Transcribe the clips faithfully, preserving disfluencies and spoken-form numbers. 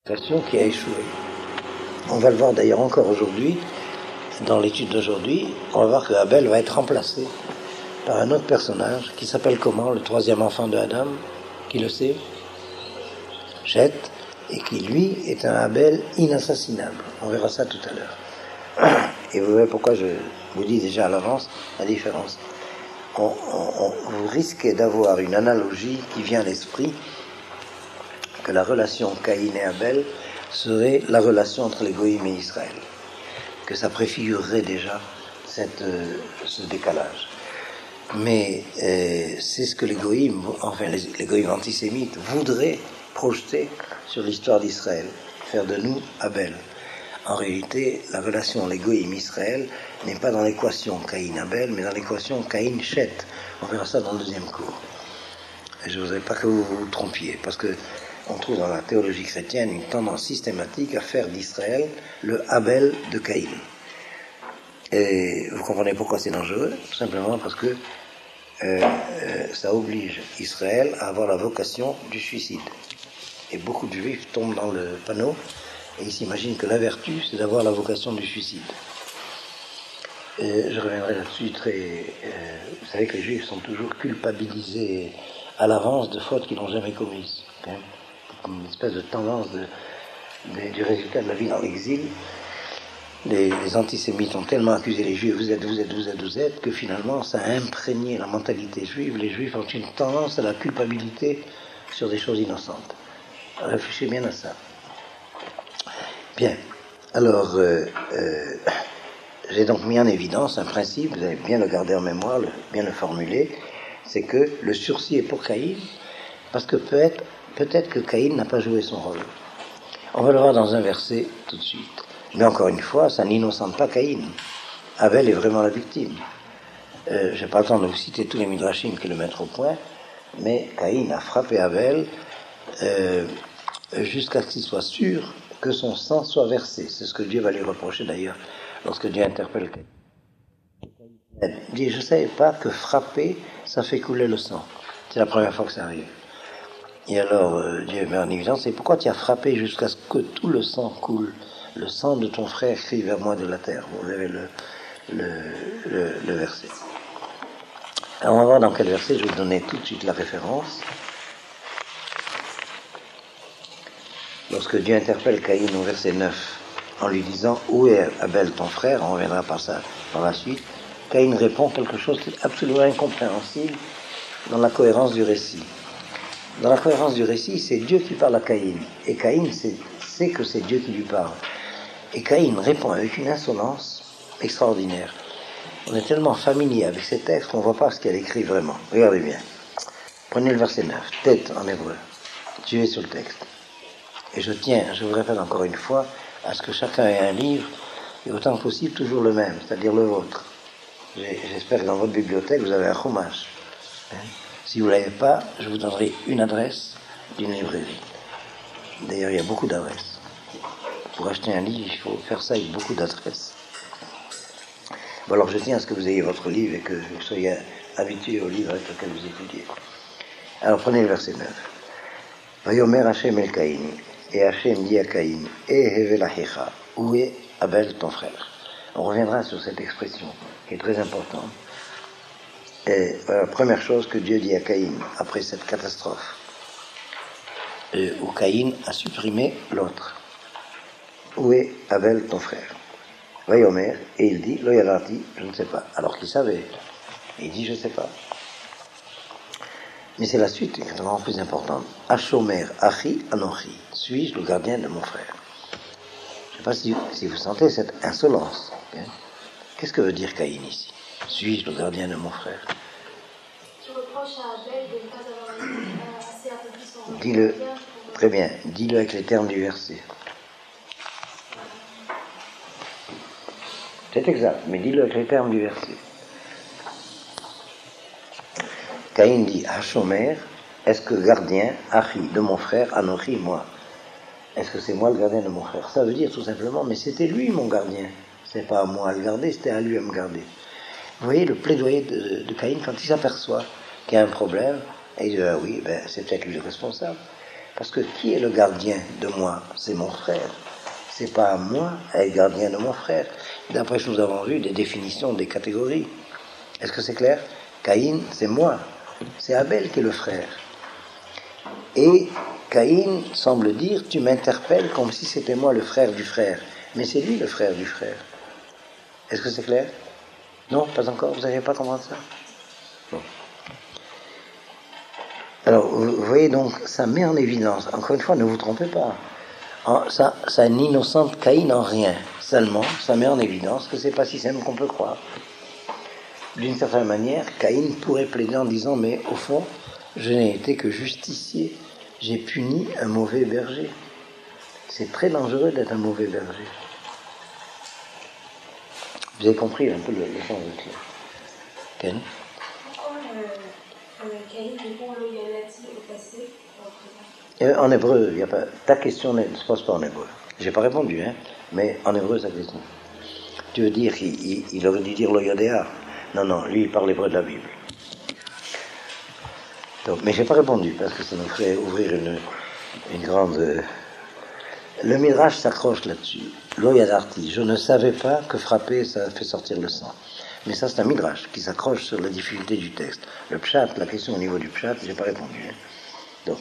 Question qui a échoué. On va le voir d'ailleurs encore aujourd'hui, dans l'étude d'aujourd'hui, on va voir que Abel va être remplacé par un autre personnage qui s'appelle comment, le troisième enfant de Adam, qui le sait, Cheth, et qui lui est un Abel inassassinable. On verra ça tout à l'heure. Et vous verrez pourquoi je vous dis déjà à l'avance la différence. On, on, on, vous risquez d'avoir une analogie qui vient à l'esprit que la relation Caïn et Abel serait la relation entre les Goïm et Israël, que ça préfigurerait déjà cette, euh, ce décalage. Mais euh, c'est ce que les Goïm, enfin les, les Goïm antisémites voudraient projeter sur l'histoire d'Israël, faire de nous Abel. En réalité, la relation les Goïm-Israël n'est pas dans l'équation Caïn-Abel, mais dans l'équation Caïn-Cheth. On verra ça dans le deuxième cours. Et je ne voudrais pas que vous vous trompiez, parce que on trouve dans la théologie chrétienne une tendance systématique à faire d'Israël le Abel de Caïn. Et vous comprenez pourquoi c'est dangereux? Tout simplement parce que euh, euh, ça oblige Israël à avoir la vocation du suicide. Et beaucoup de juifs tombent dans le panneau et ils s'imaginent que la vertu, c'est d'avoir la vocation du suicide. Et je reviendrai là-dessus très... Euh, vous savez que les juifs sont toujours culpabilisés à l'avance de fautes qu'ils n'ont jamais commises. Hein, une espèce de tendance de, de, du résultat de la vie dans l'exil. Les, les antisémites ont tellement accusé les juifs, vous êtes, vous êtes, vous êtes, vous êtes, que finalement ça a imprégné la mentalité juive. Les juifs ont une tendance à la culpabilité sur des choses innocentes. Réfléchissez bien à ça. Bien, alors euh, euh, j'ai donc mis en évidence un principe, vous allez bien le garder en mémoire, le, bien le formuler, c'est que le sursis est pour Caïn, parce que peut-être, peut-être que Caïn n'a pas joué son rôle. On va le voir dans un verset tout de suite. Mais encore une fois, ça n'innocente pas Caïn. Abel est vraiment la victime. Euh, je n'ai pas le temps de vous citer tous les midrashim qui le mettent au point, mais Caïn a frappé Abel euh, jusqu'à ce qu'il soit sûr que son sang soit versé. C'est ce que Dieu va lui reprocher d'ailleurs lorsque Dieu interpelle Caïn. Il dit, je ne savais pas que frapper, ça fait couler le sang. C'est la première fois que ça arrive. Et alors euh, Dieu met en évidence, c'est pourquoi tu as frappé jusqu'à ce que tout le sang coule. Le sang de ton frère crie vers moi de la terre. Vous avez le, le, le, le verset. Alors on va voir dans quel verset, je vais vous donner tout de suite la référence. Lorsque Dieu interpelle Caïn au verset neuf, en lui disant « Où est Abel ton frère ?» On reviendra par ça par la suite. Caïn répond quelque chose qui est absolument incompréhensible dans la cohérence du récit. Dans la cohérence du récit, c'est Dieu qui parle à Caïn. Et Caïn sait, sait que c'est Dieu qui lui parle. Et Caïn répond avec une insolence extraordinaire. On est tellement familier avec ces textes qu'on ne voit pas ce qu'elle écrit vraiment. Regardez bien. Prenez le verset neuf, tête en hébreu. Suivez sur le texte. Et je tiens, je vous répète encore une fois, à ce que chacun ait un livre, et autant que possible toujours le même, c'est-à-dire le vôtre. J'espère que dans votre bibliothèque, vous avez un chumash. Hein? Si vous ne l'avez pas, je vous donnerai une adresse d'une librairie. D'ailleurs, il y a beaucoup d'adresses. Pour acheter un livre, il faut faire ça avec beaucoup d'adresses. Bon, alors je tiens à ce que vous ayez votre livre et que vous soyez habitué au livre avec lequel vous étudiez. Alors prenez le verset neuf. Vayomer Hashem el Caïn. Et Hashem dit à Caïn, Eh hevel achecha, où est Abel ton frère? On reviendra sur cette expression qui est très importante. Et la première chose que Dieu dit à Caïn après cette catastrophe, euh, où Caïn a supprimé l'autre. Où est Abel ton frère? Vayomer, et il dit, Lo yadati, je ne sais pas. Alors qu'il savait. Et il dit, je ne sais pas. Mais c'est la suite qui est vraiment plus importante. Ashomer, Achi, Anochi. Suis-je le gardien de mon frère? Je ne sais pas si, si vous sentez cette insolence. Hein? Qu'est-ce que veut dire Caïn ici? Suis-je le gardien de mon frère? Tu reproches à Abel de ne pas avoir assez accompli son rôle. Dis-le, très bien, dis-le avec les termes du verset. C'est exact, mais dis-le avec les termes du verset. Caïn dit, Hashomer, est-ce que gardien, Achi, de mon frère, Anochi, moi? Est-ce que c'est moi le gardien de mon frère? Ça veut dire tout simplement, mais c'était lui mon gardien. C'est pas à moi à le garder, c'était à lui à me garder. Vous voyez le plaidoyer de, de Caïn quand il s'aperçoit qu'il y a un problème, et il dit, ah oui, ben, c'est peut-être lui le responsable. Parce que qui est le gardien de moi? C'est mon frère. C'est pas à moi à être gardien de mon frère. D'après ce que nous avons vu, des définitions, des catégories. Est-ce que c'est clair? Caïn, c'est moi. C'est Abel qui est le frère. Et Caïn semble dire, tu m'interpelles comme si c'était moi le frère du frère. Mais c'est lui le frère du frère. Est-ce que c'est clair? Non, pas encore. Vous n'avez pas compris ça? Bon. Alors, vous voyez donc, ça met en évidence, encore une fois, ne vous trompez pas, en, ça, ça n'innocente Caïn en rien, seulement, ça met en évidence que c'est pas si simple qu'on peut croire. D'une certaine manière, Caïn pourrait plaider en disant, mais au fond, je n'ai été que justicier, j'ai puni un mauvais berger. C'est très dangereux d'être un mauvais berger. Vous avez compris un peu le, le sens de cela. Ken? Pourquoi euh, euh, Caïn répond loyalty au passé? Euh, en hébreu, y a pas, ta question ne se pose pas en hébreu. J'ai pas répondu, hein, mais en hébreu, sa question. Tu veux dire, il, il, il aurait dû dire lo yodéa. Non, non, lui, il parle hébreu de la Bible. Donc, mais j'ai pas répondu, parce que ça nous ferait ouvrir une, une grande... Euh... Le Midrash s'accroche là-dessus. Lo yadarti, je ne savais pas que frapper, ça fait sortir le sang. Mais ça, c'est un Midrash qui s'accroche sur la difficulté du texte. Le pshat, la question au niveau du pshat, j'ai pas répondu. Hein. Donc,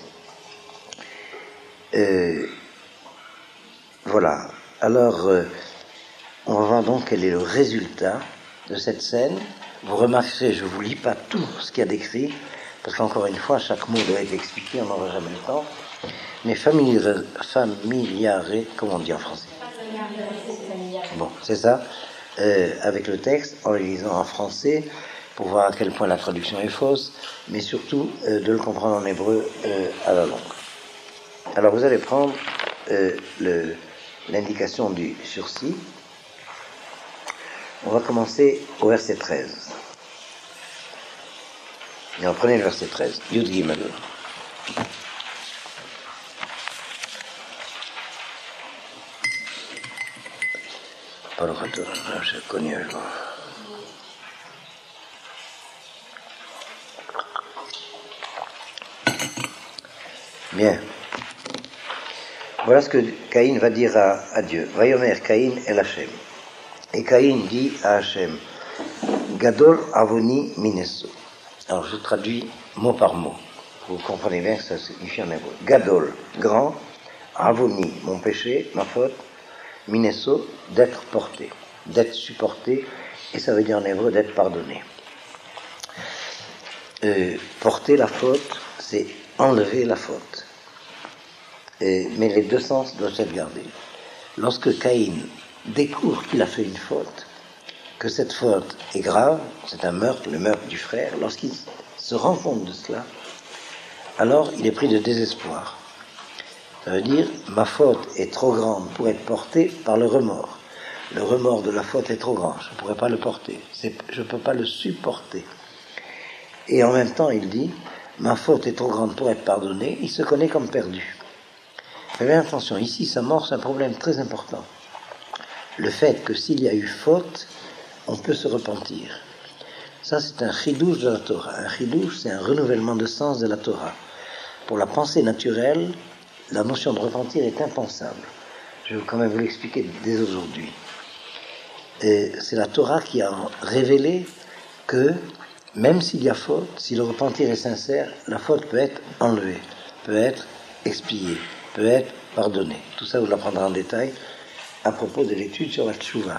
Euh, voilà. Alors, euh, on va voir donc quel est le résultat de cette scène. Vous remarquerez, je ne vous lis pas tout ce qu'il y a décrit, parce qu'encore une fois, chaque mot doit être expliqué, on n'aura jamais le temps. Mais familiare, familiare, comment on dit en français? Bon, c'est ça. Euh, avec le texte, en le lisant en français, pour voir à quel point la traduction est fausse, mais surtout euh, de le comprendre en hébreu euh, à la longue. Alors vous allez prendre euh, le, l'indication du sursis. On va commencer au verset treize. Et on prenez le verset treize. Yud Gimel. Pas le retour, je connais le jour. Bien. Voilà ce que Caïn va dire à, à Dieu. Vayomer Caïn el Hashem. Et Caïn dit à Hashem, Gadol avoni mineso. Alors je traduis mot par mot. Vous comprenez bien que ça signifie en hébreu. Gadol, grand, avoni, mon péché, ma faute, mineso, d'être porté, d'être supporté, et ça veut dire en hébreu d'être pardonné. Euh, porter la faute, c'est enlever la faute. Et, mais les deux sens doivent être gardés. Lorsque Caïn découvre qu'il a fait une faute, que cette faute est grave, c'est un meurtre, le meurtre du frère, lorsqu'il se rend compte de cela, alors il est pris de désespoir. Ça veut dire, ma faute est trop grande pour être portée par le remords. Le remords de la faute est trop grand, je ne pourrais pas le porter, c'est, je ne peux pas le supporter. Et en même temps, il dit, ma faute est trop grande pour être pardonnée, il se connaît comme perdu. Faites bien attention, ici s'amorce un problème très important. Le fait que s'il y a eu faute, on peut se repentir. Ça, c'est un chidouche de la Torah. Un chidouche, c'est un renouvellement de sens de la Torah. Pour la pensée naturelle, la notion de repentir est impensable. Je vais quand même vous l'expliquer dès aujourd'hui. Et c'est la Torah qui a révélé que, même s'il y a faute, si le repentir est sincère, la faute peut être enlevée, peut être expiée, peut être pardonnée. Tout ça, vous l'apprendrez en détail à propos de l'étude sur la Tchouva.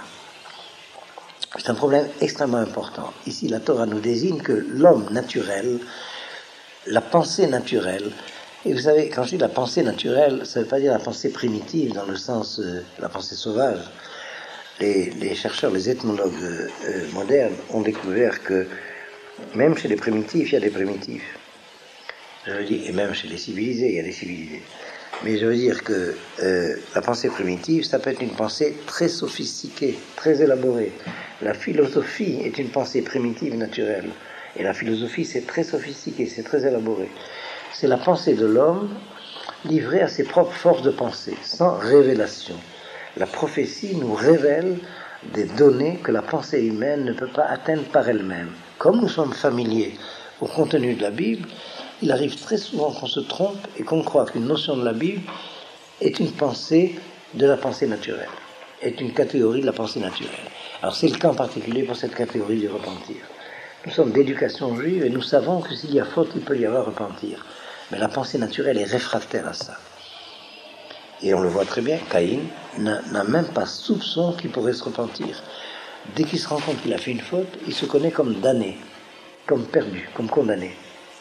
C'est un problème extrêmement important. Ici, la Torah nous désigne que l'homme naturel, la pensée naturelle, et vous savez, quand je dis la pensée naturelle, ça ne veut pas dire la pensée primitive dans le sens de euh, la pensée sauvage. Les, les chercheurs, les ethnologues euh, modernes ont découvert que même chez les primitifs, il y a des primitifs. Je veux dire, et même chez les civilisés, il y a des civilisés. Mais je veux dire que euh, la pensée primitive, ça peut être une pensée très sophistiquée, très élaborée. La philosophie est une pensée primitive naturelle. Et la philosophie, c'est très sophistiqué, c'est très élaboré. C'est la pensée de l'homme livrée à ses propres forces de pensée, sans révélation. La prophétie nous révèle des données que la pensée humaine ne peut pas atteindre par elle-même. Comme nous sommes familiers au contenu de la Bible, il arrive très souvent qu'on se trompe et qu'on croit qu'une notion de la Bible est une pensée de la pensée naturelle, est une catégorie de la pensée naturelle. Alors c'est le cas en particulier pour cette catégorie du repentir. Nous sommes d'éducation juive et nous savons que s'il y a faute, il peut y avoir repentir. Mais la pensée naturelle est réfractaire à ça. Et on le voit très bien, Caïn n'a, n'a même pas soupçon qu'il pourrait se repentir. Dès qu'il se rend compte qu'il a fait une faute, il se connaît comme damné, comme perdu, comme condamné.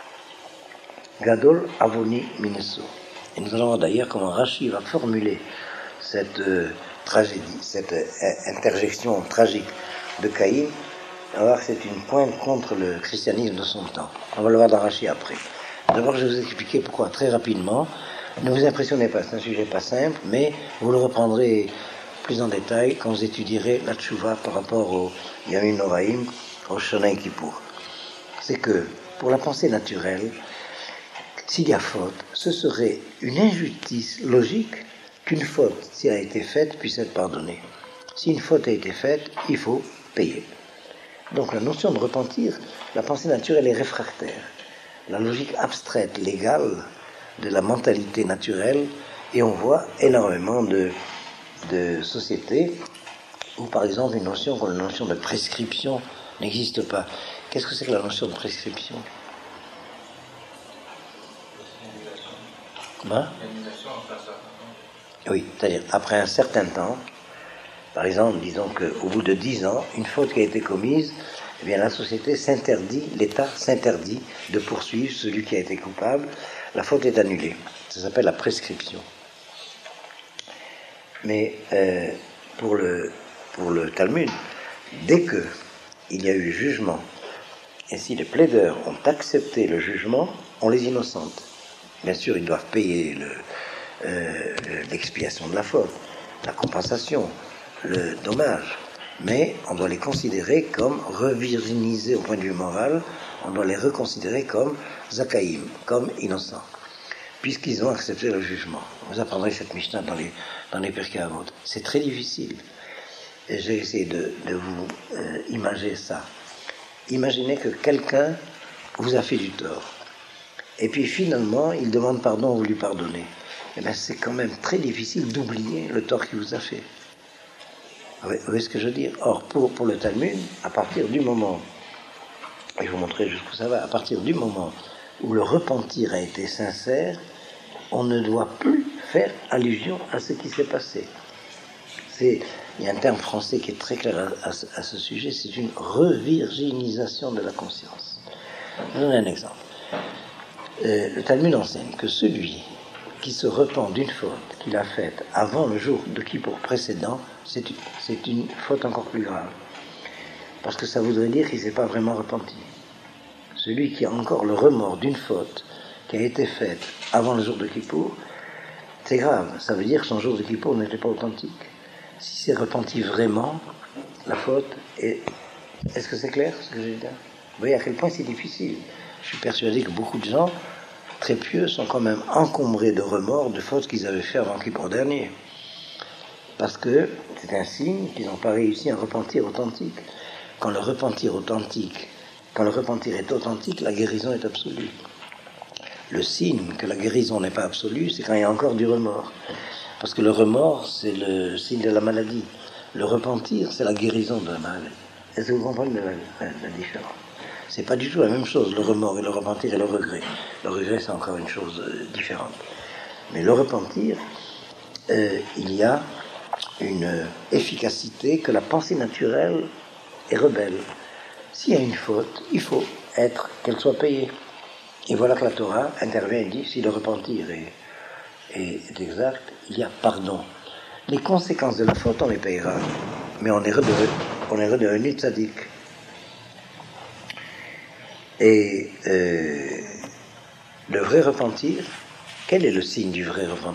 Gadol avoni minesso. Et nous allons voir d'ailleurs comment Rashi va formuler cette euh, tragédie, cette euh, interjection tragique de Caïn. On va voir que c'est une pointe contre le christianisme de son temps. On va le voir dans Rashi après. D'abord, je vais vous expliquer pourquoi, très rapidement. Ne vous impressionnez pas, c'est un sujet pas simple, mais vous le reprendrez plus en détail quand vous étudierez la tchouva par rapport au Yamim Noraim, au Shana Kippour. C'est que, pour la pensée naturelle, s'il y a faute, ce serait une injustice logique qu'une faute, si elle a été faite, puisse être pardonnée. Si une faute a été faite, il faut payer. Donc la notion de repentir, la pensée naturelle est réfractaire. La logique abstraite, légale, de la mentalité naturelle, et on voit énormément de, de sociétés où, par exemple, une notion comme la notion de prescription n'existe pas. Qu'est-ce que c'est que la notion de prescription ? Ben ? Oui, c'est-à-dire, après un certain temps, par exemple, disons qu'au bout de dix ans, une faute qui a été commise, eh bien, la société s'interdit, l'État s'interdit de poursuivre celui qui a été coupable. La faute est annulée. Ça s'appelle la prescription. Mais euh, pour le, pour le Talmud, dès que il y a eu jugement, et si les plaideurs ont accepté le jugement, on les innocente. Bien sûr, ils doivent payer le, euh, l'expiation de la faute, la compensation, le dommage, mais on doit les considérer comme revirginisés au point de vue moral, on doit les reconsidérer comme zakaïm, comme innocents, puisqu'ils ont accepté le jugement. Vous apprendrez cette Mishnah dans les, dans les Pirkei Avot. C'est très difficile. Et j'ai essayé de, de vous euh, imaginer ça. Imaginez que quelqu'un vous a fait du tort. Et puis finalement, il demande pardon, vous lui pardonnez. Eh bien, c'est quand même très difficile d'oublier le tort qu'il vous a fait. Vous voyez ce que je veux dire ? Or, pour, pour le Talmud, à partir du moment, et je vous montrerai jusqu'où ça va, à partir du moment où le repentir a été sincère, on ne doit plus faire allusion à ce qui s'est passé. C'est, il y a un terme français qui est très clair à, à, à ce sujet, c'est une revirginisation de la conscience. Je vous donne un exemple. Euh, le Talmud enseigne que celui qui se repent d'une faute qu'il a faite avant le jour de Kippour précédent, c'est une, c'est une faute encore plus grave. Parce que ça voudrait dire qu'il ne s'est pas vraiment repenti. Celui qui a encore le remords d'une faute qui a été faite avant le jour de Kippour, c'est grave. Ça veut dire que son jour de Kippour n'était pas authentique. Si c'est repenti vraiment, la faute est... Est-ce que c'est clair ce que je veux dire ? Vous voyez à quel point c'est difficile. Je suis persuadé que beaucoup de gens très pieux sont quand même encombrés de remords de fautes qu'ils avaient fait avant Kippour dernier. Parce que c'est un signe qu'ils n'ont pas réussi à repentir authentique. Quand le repentir authentique, quand le repentir est authentique, la guérison est absolue. Le signe que la guérison n'est pas absolue, c'est quand il y a encore du remords. Parce que le remords, c'est le signe de la maladie. Le repentir, c'est la guérison de la maladie. Est-ce que vous comprenez la, la, la différence ? C'est pas du tout la même chose, le remords et le repentir et le regret. Le regret, c'est encore une chose euh, différente. Mais le repentir, euh, il y a une euh, efficacité que la pensée naturelle est rebelle. S'il y a une faute, il faut être qu'elle soit payée. Et voilà que la Torah intervient et dit, si le repentir est, est, est exact, il y a pardon. Les conséquences de la faute, on les payera, mais on est redevenu, on est redevenu tzaddik. Et euh, le vrai repentir, quel est le signe du vrai repentir ?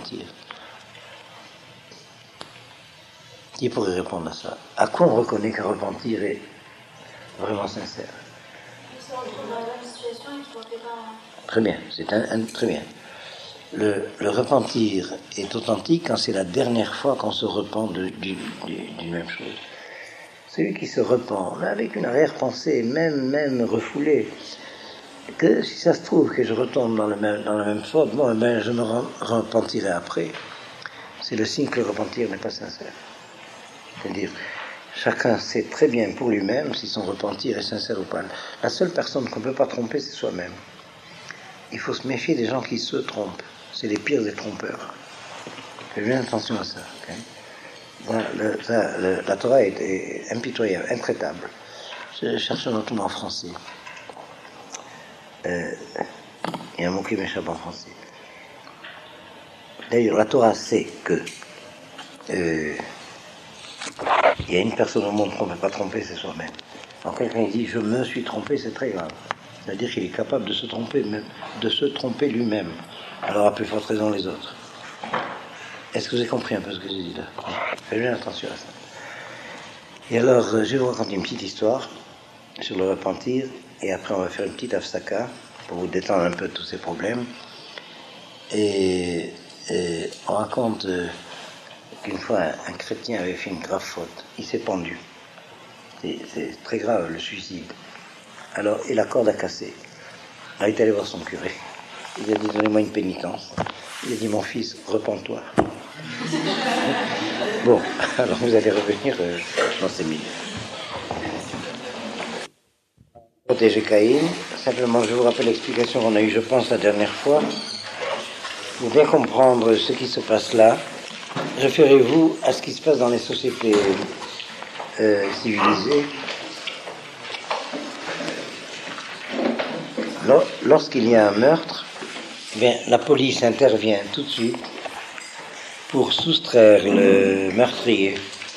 Qui pourrait répondre à ça ? À quoi on reconnaît qu'un repentir est vraiment sincère ? On se retrouve dans la même situation et qu'il ne fait pas... Très bien, c'est un, un très bien. Le, le repentir est authentique quand c'est la dernière fois qu'on se repent de, du, du, d'une même chose. Celui qui se repent, avec une arrière-pensée, même, même refoulée, que si ça se trouve que je retombe dans, le même, dans la même faute, bon, ben, je me repentirai après. C'est le signe que le repentir n'est pas sincère. C'est-à-dire, chacun sait très bien pour lui-même si son repentir est sincère ou pas. La seule personne qu'on ne peut pas tromper, c'est soi-même. Il faut se méfier des gens qui se trompent. C'est les pires des trompeurs. Faites bien attention à ça. Okay? Le, ça le, la Torah est, est impitoyable, intraitable. Je cherche un autre mot en français. Euh, il y a un mot qui m'échappe en français. D'ailleurs, la Torah sait que euh, il y a une personne au monde qu'on ne peut pas tromper, c'est soi-même. Quand quelqu'un dit « je me suis trompé », c'est très grave. C'est-à-dire qu'il est capable de se tromper, même, de se tromper lui-même. Alors à plus forte raison les autres. Est-ce que vous avez compris un peu ce que j'ai dit là? Faites bien attention à ça. Et alors, je vais vous raconter une petite histoire sur le repentir, et après on va faire une petite afsaka pour vous détendre un peu de tous ces problèmes. Et, et on raconte euh, qu'une fois un, un chrétien avait fait une grave faute. Il s'est pendu. C'est, c'est très grave, le suicide. Alors, et la corde a cassé. Alors, il est allé voir son curé. Il a dit, donnez-moi une pénitence. Il a dit, mon fils, repens-toi. Bon, alors vous allez revenir euh, dans ces milieux. Protéger Caïn. Simplement, je vous rappelle l'explication qu'on a eue, je pense, la dernière fois. Pour bien comprendre ce qui se passe là, référez-vous à ce qui se passe dans les sociétés euh, civilisées. Lorsqu'il y a un meurtre, eh bien, la police intervient tout de suite pour soustraire le meurtrier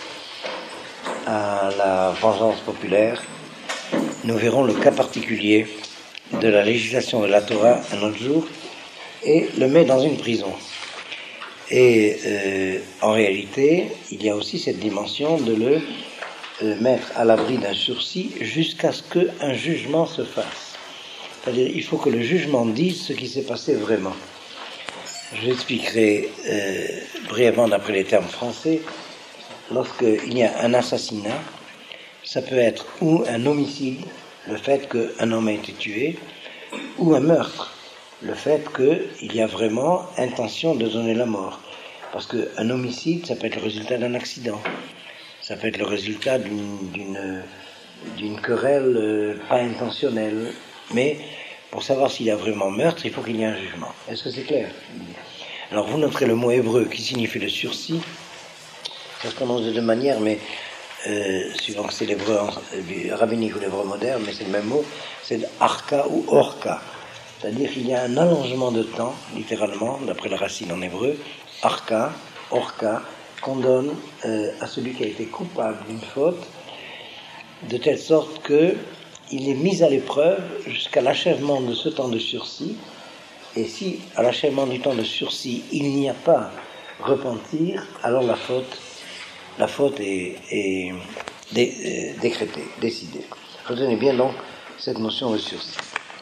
à la vengeance populaire. Nous verrons le cas particulier de la législation de la Torah un autre jour et le met dans une prison. Et euh, en réalité, il y a aussi cette dimension de le euh, mettre à l'abri d'un sursis jusqu'à ce qu'un jugement se fasse. C'est-à-dire, il faut que le jugement dise ce qui s'est passé vraiment. Je l'expliquerai euh, brièvement d'après les termes français. Lorsqu'il y a un assassinat, ça peut être ou un homicide, le fait qu'un homme a été tué, ou un meurtre, le fait qu'il y a vraiment intention de donner la mort. Parce qu'un homicide, ça peut être le résultat d'un accident, ça peut être le résultat d'une, d'une, d'une querelle euh, pas intentionnelle. Mais pour savoir s'il y a vraiment meurtre, il faut qu'il y ait un jugement. Est-ce que c'est clair? Alors vous noterez le mot hébreu qui signifie le sursis. Ça se prononce de deux manières, mais euh, suivant que c'est l'hébreu rabbinique ou l'hébreu moderne, mais c'est le même mot, c'est arka ou orka. C'est-à-dire qu'il y a un allongement de temps, littéralement, d'après la racine en hébreu, arka, orka, qu'on donne euh, à celui qui a été coupable d'une faute, de telle sorte que il est mis à l'épreuve jusqu'à l'achèvement de ce temps de sursis. Et si, à l'achèvement du temps de sursis, il n'y a pas repentir, alors la faute, la faute est, est dé, euh, décrétée, décidée. Retenez bien donc cette notion de sursis.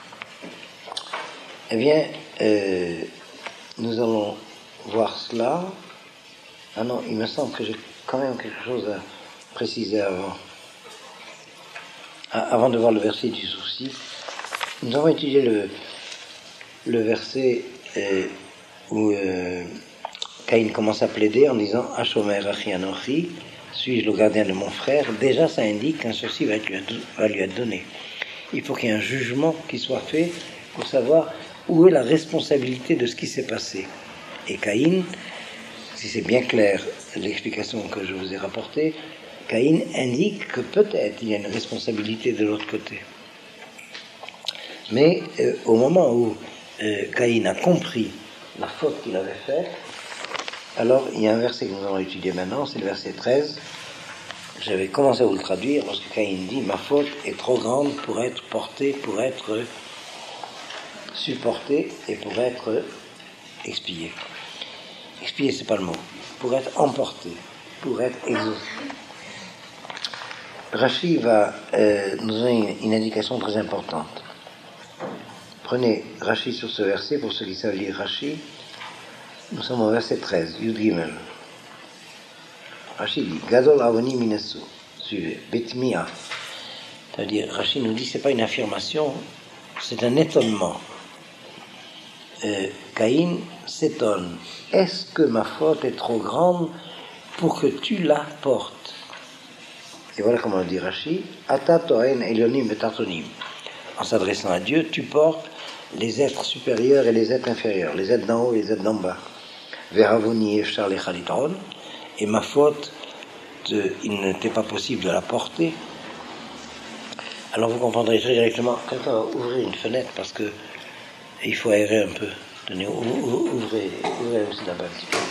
Eh bien, euh, nous allons voir cela. Ah non, il me semble que j'ai quand même quelque chose à préciser avant. Avant de voir le verset du souci, nous avons étudié le, le verset euh, où euh, Caïn commence à plaider en disant « Ashomer achi anochi » suis-je le gardien de mon frère? Déjà, ça indique qu'un souci va, être, va lui être donné. Il faut qu'il y ait un jugement qui soit fait pour savoir où est la responsabilité de ce qui s'est passé. Et Caïn, si c'est bien clair l'explication que je vous ai rapportée, Caïn indique que peut-être il y a une responsabilité de l'autre côté. Mais euh, au moment où euh, Caïn a compris la faute qu'il avait faite, alors il y a un verset que nous allons étudier maintenant, c'est le verset treize. J'avais commencé à vous le traduire lorsque Caïn dit « Ma faute est trop grande pour être portée, pour être supportée et pour être expiée. » Expier, c'est pas le mot. Pour être emporté, pour être exaucé. Rashi va euh, nous donner une, une indication très importante. Prenez Rashi sur ce verset, pour ceux qui savent lire Rashi. Nous sommes au verset treize, Yud Gimel. Rashi dit Gadol avoni minasu. Suivez, Betmia. C'est-à-dire, Rashi nous dit, c'est pas une affirmation, c'est un étonnement. Euh, Caïn s'étonne. Est-ce que ma faute est trop grande pour que tu la portes? Et voilà comment le dit Rashi. Ata tohen elyonim betartonim. En s'adressant à Dieu, tu portes les êtres supérieurs et les êtres inférieurs, les êtres d'en haut et les êtres d'en bas. Veravoni efshar lechalitron. Et ma faute, de, il ne t'est pas possible de la porter. Alors vous comprendrez très directement. Quelqu'un va ouvrir une fenêtre parce que il faut aérer un peu. Tenez, ouvrez, ouvrez aussi là-bas un petit peu.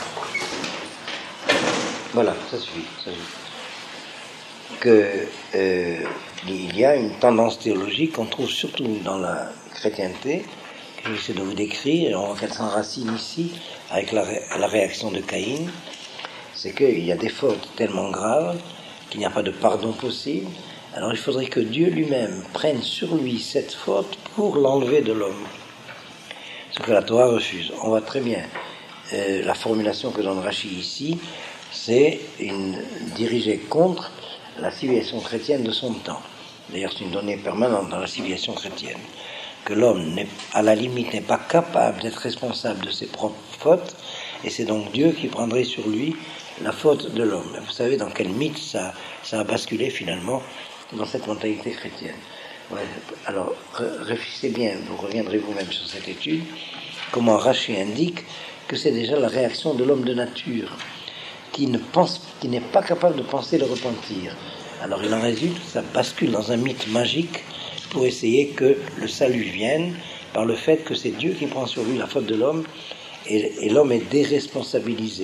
Voilà, ça suffit. Ça suffit. Que euh, il y a une tendance théologique qu'on trouve surtout dans la chrétienté, que j'essaie de vous décrire, et on voit qu'elle s'enracine ici avec la, ré, la réaction de Caïn. C'est qu'il y a des fautes tellement graves qu'il n'y a pas de pardon possible. Alors il faudrait que Dieu lui-même prenne sur lui cette faute pour l'enlever de l'homme. Ce que la Torah refuse. On voit très bien euh, la formulation que donne Rashi ici, c'est une dirigée contre la civilisation chrétienne de son temps. D'ailleurs, c'est une donnée permanente dans la civilisation chrétienne, que l'homme, n'est, à la limite, n'est pas capable d'être responsable de ses propres fautes, et c'est donc Dieu qui prendrait sur lui la faute de l'homme. Vous savez dans quel mythe ça, ça a basculé finalement dans cette mentalité chrétienne. Ouais, alors, réfléchissez bien, vous reviendrez vous-même sur cette étude, comment Rashi indique que c'est déjà la réaction de l'homme de nature, qui ne pense, qui n'est pas capable de penser le repentir. Alors il en résulte, ça bascule dans un mythe magique pour essayer que le salut vienne par le fait que c'est Dieu qui prend sur lui la faute de l'homme et, et l'homme est déresponsabilisé.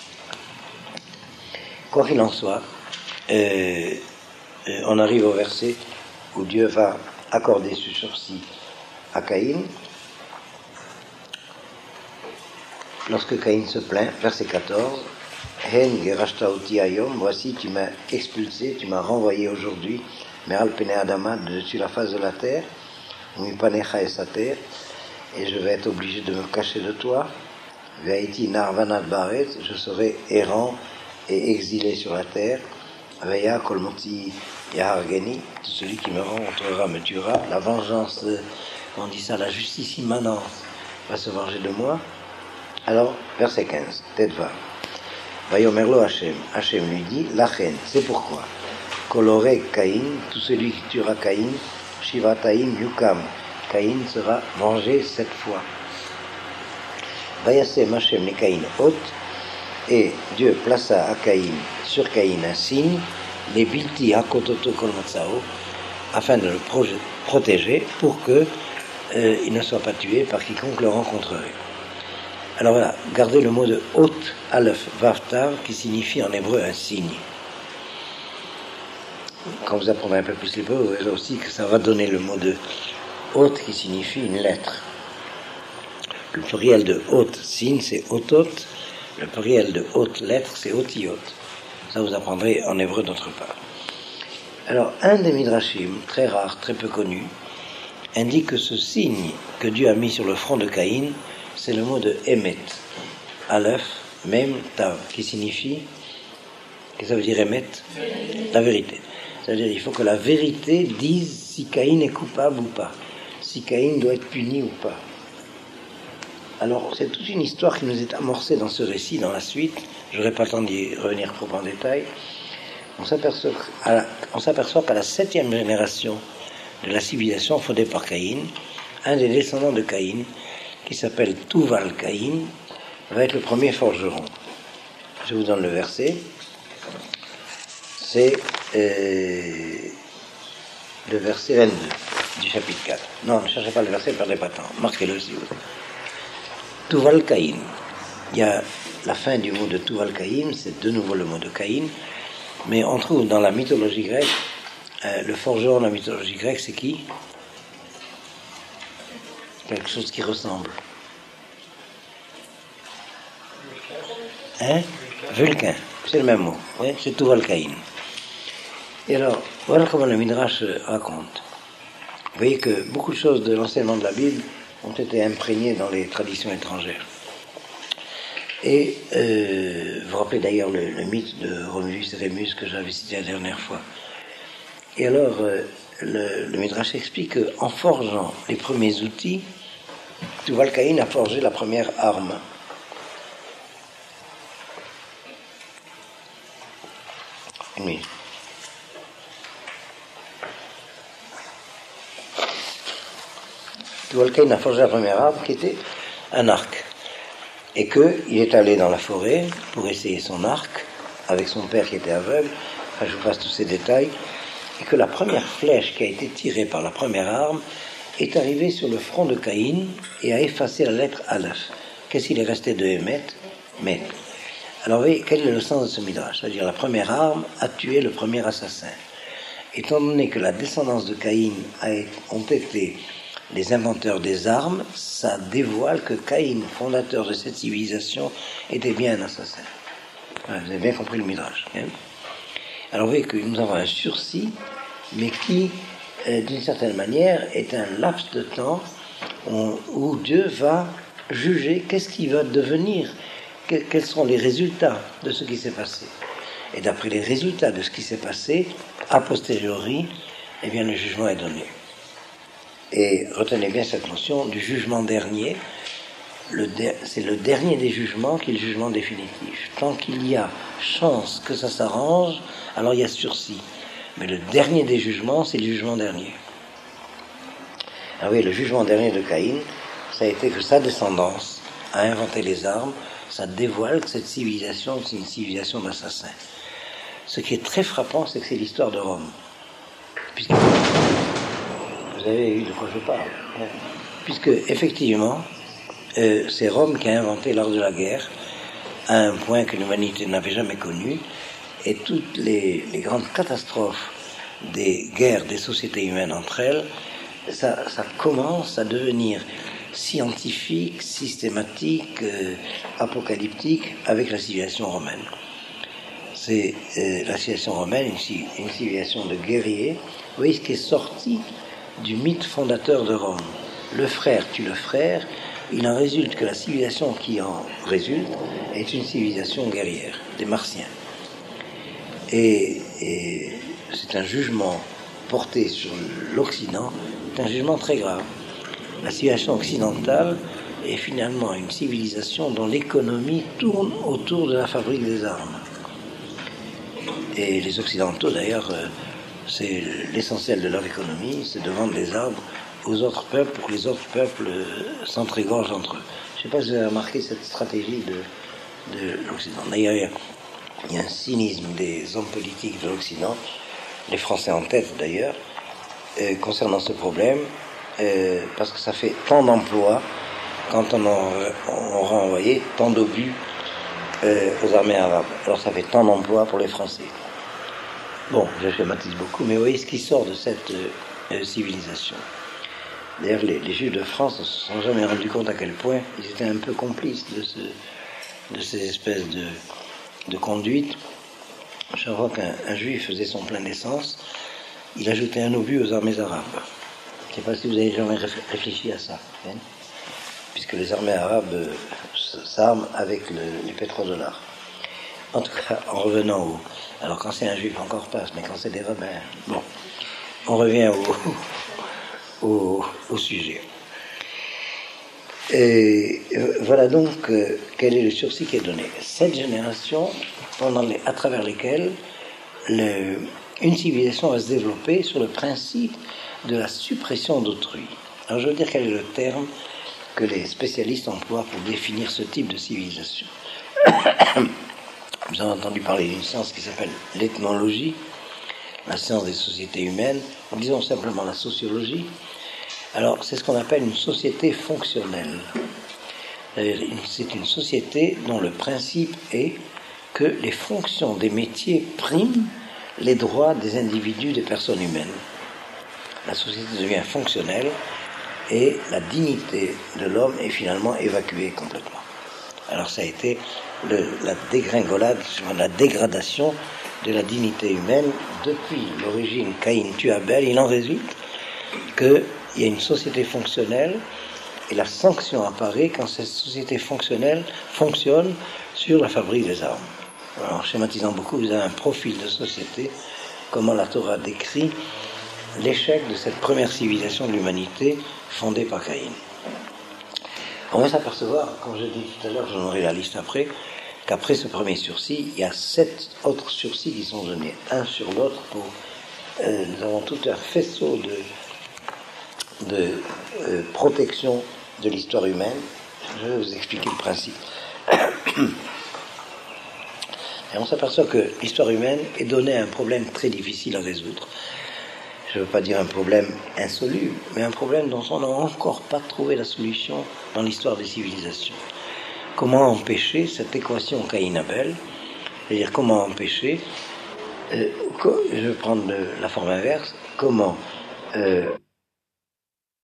Quoi qu'il en soit, euh, euh, on arrive au verset où Dieu va accorder ce sursis à Caïn. Lorsque Caïn se plaint, verset quatorze, Hen gerashta oti hayom, voici tu m'as expulsé, tu m'as renvoyé aujourd'hui, me'al penei adama, de dessus la face de la terre, umipanecha esater, et je vais être obligé de me cacher de toi, ve'aiti narvanat baret, je serai errant et exilé sur la terre, veya kol moti yahargeni, celui qui me rencontrera me tuera, la vengeance, on dit ça, la justice immanente va se venger de moi. Alors, verset quinze, Tetva. Vayomerlo Hachem, Hachem lui dit, Lachen, c'est pourquoi, Kolore Caïn, tout celui qui tuera Caïn, Shivataim Yukam, Caïn sera vengé cette fois. Vayasem Hachem les Caïn hôte, et Dieu plaça à Caïn, sur Caïn un signe, les Bilti Hakototo Kolmatsao, afin de le proje- protéger pour que euh, il ne soit pas tué par quiconque le rencontrerait. Alors voilà, gardez le mot de hôte, Aleph, Vavtav, qui signifie en hébreu un signe. Quand vous apprendrez un peu plus l'hébreu, vous verrez aussi que ça va donner le mot de hôte qui signifie une lettre. Le pluriel de hôte, signe, c'est otot. Le pluriel de haute lettre, c'est otiot. Ça vous apprendrez en hébreu d'autre part. Alors, un des midrashim, très rare, très peu connu, indique que ce signe que Dieu a mis sur le front de Caïn, c'est le mot de Emet, Aleph, Mem, Tav, qui signifie, qu'est-ce que ça veut dire Emet? La vérité. C'est-à-dire il faut que la vérité dise si Caïn est coupable ou pas, si Caïn doit être puni ou pas. Alors c'est toute une histoire qui nous est amorcée dans ce récit, dans la suite, je n'aurai pas le temps d'y revenir trop en détail. On s'aperçoit, la, on s'aperçoit qu'à la septième génération de la civilisation fondée par Caïn, un des descendants de Caïn, qui s'appelle Tuval Caïn, va être le premier forgeron. Je vous donne le verset. C'est euh, le verset vingt-deux du chapitre quatre. Non, ne cherchez pas le verset, ne perdez pas de temps. Marquez-le si vous voulez. Tuval Caïn. Il y a la fin du mot de Tuval Caïn, c'est de nouveau le mot de Caïn, mais on trouve dans la mythologie grecque, euh, le forgeron de la mythologie grecque, c'est qui? Quelque chose qui ressemble. Hein? Vulcain, c'est le même mot. Ouais, c'est Tuval Caïn. Et alors, voilà comment le Midrash raconte. Vous voyez que beaucoup de choses de l'enseignement de la Bible ont été imprégnées dans les traditions étrangères. Et euh, vous vous rappelez d'ailleurs le, le mythe de Romulus et Rémus que j'avais cité la dernière fois. Et alors, euh, le, le Midrash explique qu'en forgeant les premiers outils, Tuval Caïn a forgé la première arme. Une minute. Tuval Caïn a forgé la première arme qui était un arc. Et qu'il est allé dans la forêt pour essayer son arc avec son père qui était aveugle. Enfin, je vous passe tous ces détails. Et que la première flèche qui a été tirée par la première arme est arrivée sur le front de Caïn et a effacé la lettre Aleph. Qu'est-ce qu'il est resté de Hémet? Mais. Alors, vous voyez, quel est le sens de ce midrash? C'est-à-dire, la première arme a tué le premier assassin. Étant donné que la descendance de Caïn a, ont été les inventeurs des armes, ça dévoile que Caïn, fondateur de cette civilisation, était bien un assassin. Voilà, vous avez bien compris le midrash. Hein? Alors, vous voyez que nous avons un sursis, mais qui, euh, d'une certaine manière, est un laps de temps où, où Dieu va juger qu'est-ce qui va devenir, que, quels sont les résultats de ce qui s'est passé. Et d'après les résultats de ce qui s'est passé, a posteriori, eh bien, le jugement est donné. Et retenez bien cette notion du jugement dernier. Le der, c'est le dernier des jugements qui est le jugement définitif. Tant qu'il y a chance que ça s'arrange, alors il y a sursis. Mais le dernier des jugements, c'est le jugement dernier. Ah oui, le jugement dernier de Caïn, ça a été que sa descendance a inventé les armes. Ça dévoile que cette civilisation, c'est une civilisation d'assassins. Ce qui est très frappant, c'est que c'est l'histoire de Rome. Puisque vous avez vu de quoi je parle. Puisque, effectivement, euh, c'est Rome qui a inventé l'art de la guerre, à un point que l'humanité n'avait jamais connu, et toutes les, les grandes catastrophes des guerres des sociétés humaines entre elles, ça, ça commence à devenir scientifique, systématique, euh, apocalyptique, avec la civilisation romaine. C'est euh, la civilisation romaine, une, une civilisation de guerriers. Vous voyez ce qui est sorti du mythe fondateur de Rome. Le frère tue le frère, il en résulte que la civilisation qui en résulte est une civilisation guerrière, des Martiens. Et, et c'est un jugement porté sur l'Occident, c'est un jugement très grave. La civilisation occidentale est finalement une civilisation dont l'économie tourne autour de la fabrique des armes. Et les Occidentaux, d'ailleurs, c'est l'essentiel de leur économie, c'est de vendre des armes aux autres peuples pour que les autres peuples s'entrégorgent entre eux. Je ne sais pas si vous avez remarqué cette stratégie de, de l'Occident. D'ailleurs, il y a un cynisme des hommes politiques de l'Occident, les Français en tête d'ailleurs, euh, concernant ce problème, euh, parce que ça fait tant d'emplois quand on, en, on aura envoyé tant d'obus euh, aux armées arabes. Alors ça fait tant d'emplois pour les Français. Bon, je schématise beaucoup, mais vous voyez ce qui sort de cette euh, civilisation. D'ailleurs, les, les Juifs de France ne se sont jamais rendus compte à quel point ils étaient un peu complices de, ce, de ces espèces de, de conduite. Chaque fois qu'un un Juif faisait son plein d'essence, il ajoutait un obus aux armées arabes. Je ne sais pas si vous avez jamais réfléchi à ça, hein, puisque les armées arabes euh, s'arment avec le, les pétrodollars. En tout cas, en revenant au... Alors quand c'est un Juif, encore passe, mais quand c'est des rabbins... Bon, on revient au, au, au sujet. Et voilà donc euh, quel est le sursis qui est donné. Cette génération, pendant les, à travers lesquelles le, une civilisation va se développer sur le principe de la suppression d'autrui. Alors je veux dire quel est le terme que les spécialistes emploient pour définir ce type de civilisation. Vous avez entendu parler d'une science qui s'appelle l'ethnologie, la science des sociétés humaines, ou disons simplement la sociologie. Alors, c'est ce qu'on appelle une société fonctionnelle. C'est une société dont le principe est que les fonctions des métiers priment les droits des individus, des personnes humaines. La société devient fonctionnelle et la dignité de l'homme est finalement évacuée complètement. Alors, ça a été le, la dégringolade, la dégradation de la dignité humaine depuis l'origine Caïn tue Abel. Il en résulte que il y a une société fonctionnelle et la sanction apparaît quand cette société fonctionnelle fonctionne sur la fabrique des armes. Alors, en schématisant beaucoup, vous avez un profil de société, comment la Torah décrit l'échec de cette première civilisation de l'humanité fondée par Caïn. On va s'apercevoir, comme je dis tout à l'heure, j'en aurai la liste après, qu'après ce premier sursis, il y a sept autres sursis qui sont donnés, un sur l'autre. Pour, euh, nous avons tout un faisceau de, de euh, protection de l'histoire humaine. Je vais vous expliquer le principe. Et on s'aperçoit que l'histoire humaine est donnée à un problème très difficile à résoudre. Je ne veux pas dire un problème insoluble, mais un problème dont on n'a encore pas trouvé la solution dans l'histoire des civilisations. Comment empêcher cette équation Caïn-Abel, c'est-à-dire comment empêcher, euh, je vais prendre la forme inverse, comment euh,